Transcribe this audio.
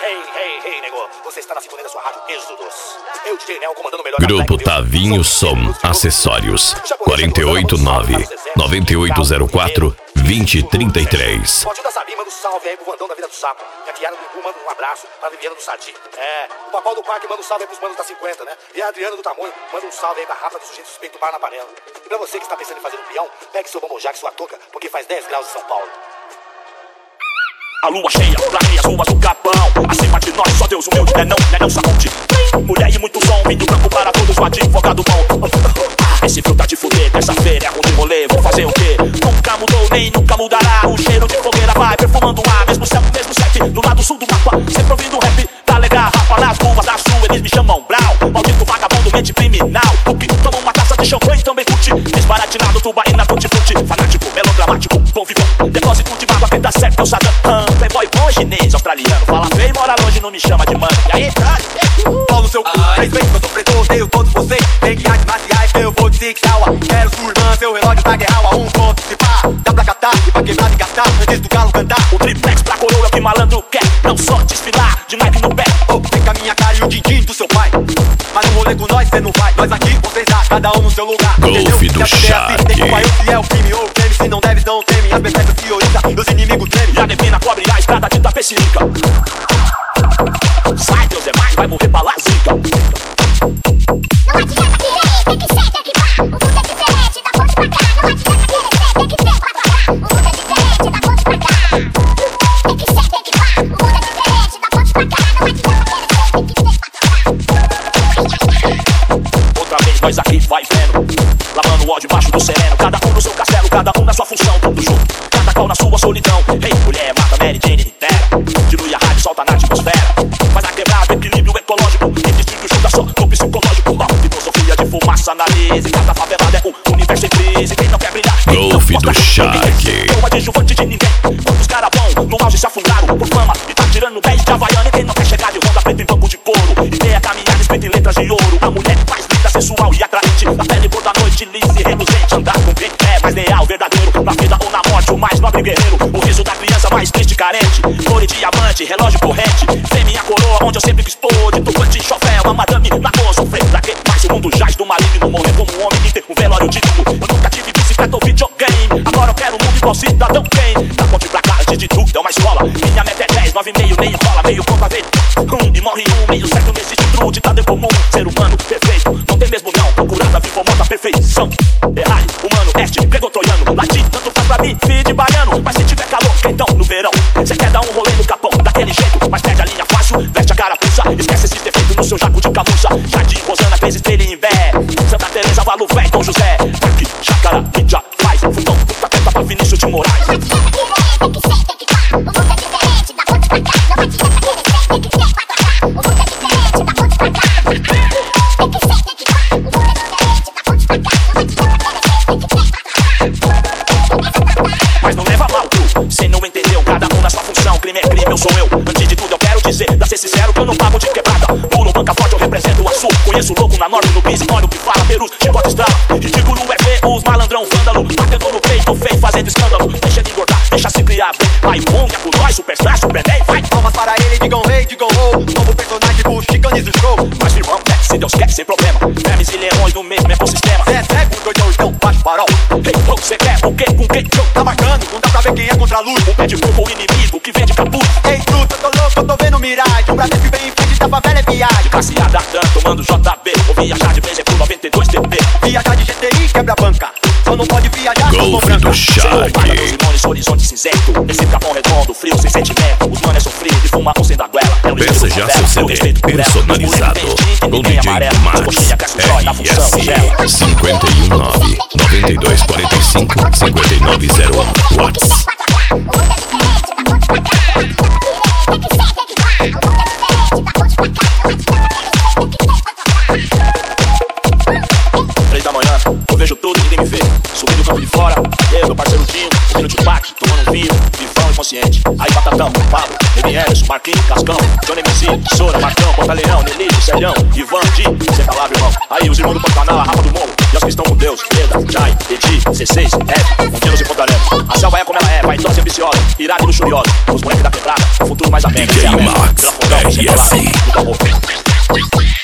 Hey, nego. Você está na sintonia da sua rádio Êxodos. Eu, DJ Nel, comandando o melhor. Grupo Tavinho Som, acessórios 489-9804-2033. Valdir da Sabim, manda um salve aí pro Vandão da Vida do Sapo. E a Kiara do Imbu manda um abraço pra Viviana do Sadi. O Papau do Parque manda um salve aí pros manos da 50, né? E a Adriana do Tamanho manda um salve aí pra Rafa do Sujeito Suspeito Bar na Panela. E pra você que está pensando em fazer um peão, pegue seu bombojá e sua touca, porque faz 10 graus em São Paulo. A lua cheia, planeia as ruas do Capão. Acima de nós, só Deus humilde, não sacude. Mulher e muito som, vinho branco para todos, o advogado bom. Esse frio tá de fuder, terça-feira é ruim de rolê, vou fazer o quê? Nunca mudou, nem nunca mudará. O cheiro de fogueira vai perfumando o ar. Mesmo céu, mesmo set, no lado sul do mapa. Sempre ouvindo rap, tá legal, rapa nas ruas da sul. Eles me chamam Brau, maldito vagabundo, mente criminal. O que toma uma taça de champanhe também curte. Desbaratinado, tubaína, tutti-frutti. Fanático, melodramático, bom vivão. Depósito de mágoa, quem tá certo é o Saddam. Playboy bom, chinês, australiano. Fala feio, mora longe, não me chama de mano. E aí, pau no seu cu, 3 vezes que eu sou preto, odeio todos vocês. Tem que artes marciais, eu vou de Six Hour. Quero sua irmã, seu relógio da guerra a 1 ponto. Se pá, dá pra catar e pra quebrar e gastar antes do galo cantar. O triplex pra coroa que malandro quer. Não só desfilar, de Nike no pé. Vem com a minha cara e o din-din do seu pai. Mas no rolê com nós cê não vai. Nós aqui, vocês lá, cada um no seu lugar. Golfe do Shark. Tem que eu se é o crime ou o crime. Se não deve, não teme. As bebês prioriza, os inimigos tremem. Já devina, cobre a estrada de Tapecirica. Sai, Deus é mais, vai morrer pra lá, zica. Não adianta querer, tem que ser, tem que pá. O mundo é diferente, da ponte pra cá. Não adianta querer ser, tem que ser, pra cá. O mundo é diferente, da ponte pra cá. Tem que ser, tem que pá. O mundo é diferente, da ponte pra cá. Não adianta querer ser, tem que ser, pra cá. Outra vez nós aqui vai vendo, lavando o ódio embaixo do sereno. Cada um no seu castelo, cada um na sua função. Tudo junto, cada qual na sua solidão. Ei, mulher, mata Mary Jane inteira. Dilui a rádio, solta na atmosfera. Faz a quebrada, equilíbrio ecológico. Quem distribui junta só no psicológico. Filosofia de fumaça na lise. Cada favelada é um universo em crise. Quem não quer brilhar, Golfe do Shark. Não é adjuvante de ninguém. Quantos caras vão no auge se afundaram por fama e tá tirando 10 de Havaiana. E quem não quer chegar de Honda preta em banco de couro. Ideia caminhar escrita em letras de ouro. A mulher mais linda, sensual e atraente. A pele cor da noite, lisa e reluzente. Andar com quem é mais leal, verdadeiro. Na vida ou na morte, o mais nobre guerreiro. O riso da criança mais triste e carente. Flor e diamante, relógio corrente. Vem minha coroa, onde eu sempre quis pôr. De tufante, chofé, uma madame na cor. Sofrer pra quê? Mas o mundo jaz do maligno. Morrer como um homem e ter um velório digno. Eu nunca tive bicicleta ou videogame. Agora eu quero um mundo igual cidadão quem? Da ponte pra cá, antes de tudo, é uma escola. Minha meta é 10, 9,5, nem enrola. Meio ponto a ver, e morre um. Meio certo, não existe trude, tá dentro comum. Ser humano perfeito, não tem mesmo não. Procurada, vivo, morta, perfeição. Errar, humano, este, pegou troiano. Latim, tanto faz pra mim, filho de baiano. Mas se tiver calor, então no verão. Cê quer dar um rolê no capão, daquele jeito. Mas perde a linha fácil, veste a carapuça. Esquece esses defeitos no seu jaco de camuça. Jardim, Rosana, 3 estrelas em Imbé. Santa Teresa, Valo Velho, Dom José. Parque, Chácara, Índia, faz. Fundão, puta teta pra Vinícius de Moraes. Não adianta querer, tem que ser, tem que pá. O mundo é diferente, da ponte pra cá. Não adianta querer ser, tem que ser, pra cá. O mundo é diferente, da ponte pra cá. Tem que ser, tem que pá. O mundo é diferente, da ponte pra cá. Não adianta querer ser, tem que ser, pra cá. Mas não leva mal, tu, cê não entendeu. Cada um na sua função, crime é crime, eu sou eu. Antes de tudo eu quero dizer, pra ser sincero, que eu não pago de quebrada. Pulo, banca forte, eu represento o Açul. Conheço louco na norte, no bis, olha o que fala, Perus, chicote estrala. Ridículo é ver os malandrão vândalo. Batendo no peito, feio, fazendo escândalo. Deixa de engordar, deixa se criar bem. Vai bom, é com nós, superstar, superman, vai. Palmas para ele, digam rei, digam ho. Novo personagem pro Chicaniza o show. Mas firmão, se Deus quer, sem problema. Vermes e leões no mesmo ecossistema. Cê é cego, doidão, então baixa o farol. Ei, louco, cê quer o quê, com quem? Tá bacana, não dá pra ver quem é contra a luz. O pé de fogo, o inimigo que vende capuz. Ei, truta, eu tô louco, eu tô vendo miragem. O Brasil que vem em frente da favela é viagem. Classe A da Dan, tomando JB. Vou viajar de BG pro 92 TP. Viajar de GTI quebra a banca. Só não pode viajar com Golfe do Shark. Horizonte cinzento. Esse capão redondo, frio, sem sentimento. Os manos sofridos de fumar um sem da goela. É o Peça já seu CD personalizado com DJ Max RS 519-9245-5901 WhatsApp. O mundo é diferente, da ponte pra cá. Tem que ser, tem que pá. O mundo é diferente, da ponte pra cá. Não adianta querer ser, tem que ser, pra cá. 3 da manhã, eu vejo tudo e ninguém me vê. Subi do campo de fora, eu, meu parceiro Dinho, ouvindo Tupac, tomando um vinho, vivão inconsciente. Aí Batatão, Pablo, Nene Emerson, Marquinhos, Cascão, Johnny MC, Sora, Marcão, Pantaleão, Nelite, Cedão, Ivan, Di, cê tá lá, meu irmão. Aí os irmãos do Pantanal, a Rafa do Morro, e os que estão com Deus, Leda, Jai, Edi, C6, Ed, um dia nos encontraremos. A selva é como ela é, vaidosa e ambiciosa, irada e luxuriosa. Os moleques da quebrada, o futuro mais ameno. DJ Max, RS. Pela